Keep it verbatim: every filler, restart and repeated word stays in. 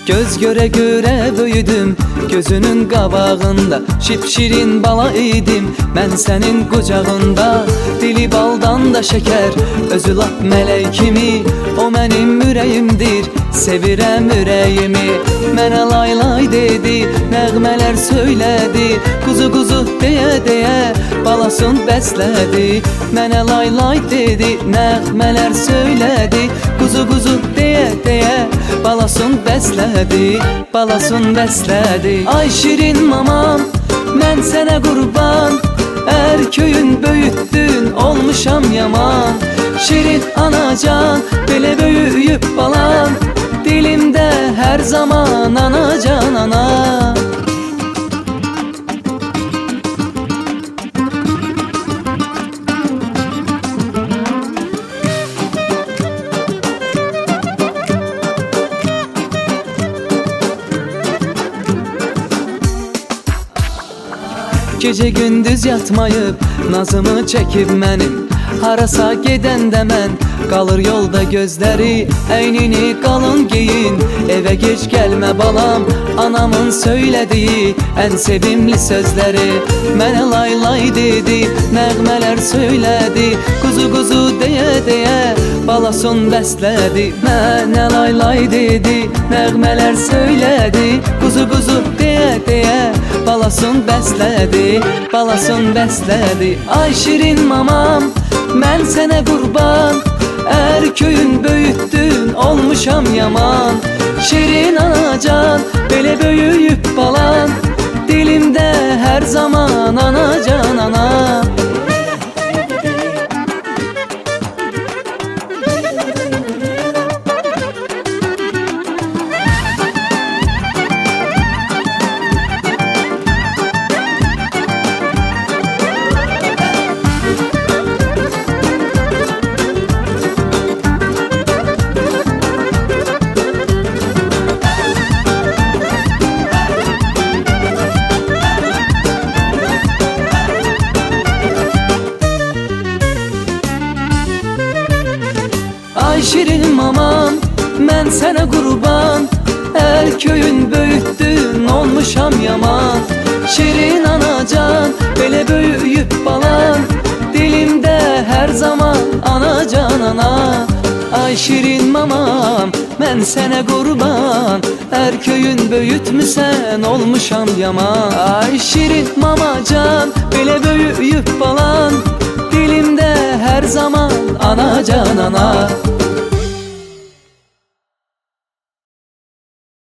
Göz göre göre böyüdüm gözünün qabağında, şipşirin bala idim mən sənin qucağında. Dili baldan da şeker, özü lap mələk kimi, o mənim ürəyimdir, sevirəm ürəyimi. Mənə lay lay dedi, nəğmələr söylədi, quzu quzu deyə deyə balasın bəslədi. Mənə lay lay dedi, nəğmələr söylədi, quzu quzu deyə deyə balasın bəslədi, balasın bəslədi. Ay şirin mamam, mən sənə qurban, ərköyün böyütdün, olmuşam yaman. Şirin anacan, belə böyüyüb balan, dilimdə hər zaman anacan ana. Gece gündüz yatmayıp nazımı çekip mənim, harasa gedəndə mən qalır yolda gözləri. Əynini qalın giyin, evə geç gəlmə balam, anamın söylədiyi ən sevimli sözləri. Mənə lay lay dedi, nəğmələr söylədi, quzu quzu deyə deyə balasın bəslədi. Mənə lay lay dedi, nəğmələr söylədi, quzu quzu deyə deyə balasın bəslədi, balasın bəslədi. Ay şirin mamam, mən sənə qurban, ərköyün böyütdün, olmuşam yaman. Şirin anacan, belə böyüyüb balan, dilimdə hər zaman anacan ana. Ay şirin mamam, mən sənə qurban, ərköyün böyütdün, olmuşam yaman. Şirin anacan, belə böyüyüb balan, dilimdə hər zaman anacan ana. Ay şirin mamam, mən sənə qurban, ərköyün böyütmüsən, olmuşam yaman. Ay şirin mamacan, belə böyüyüb balan, dilimdə hər zaman anacan ana.